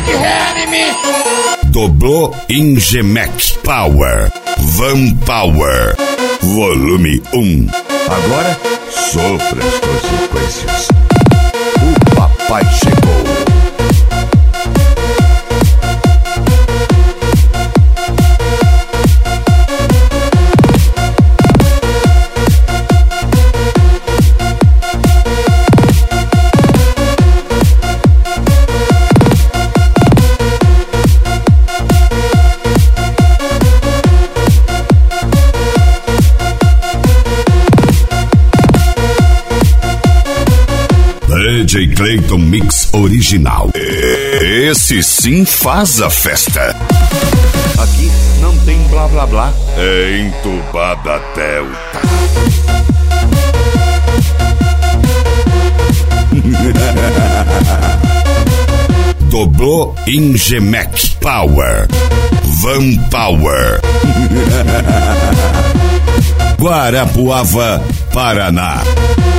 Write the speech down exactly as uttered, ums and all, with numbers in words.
Like Reanime. Doblô Ingemec Power. Van Power. Volume um. Agora, sopra as consequências. O papai chegou. D J Clayton Mix original. Esse sim faz a festa. Aqui não tem blá blá blá. É entubada delta. Doblô Ingemec Power. Van Power. Guarapuava, Paraná.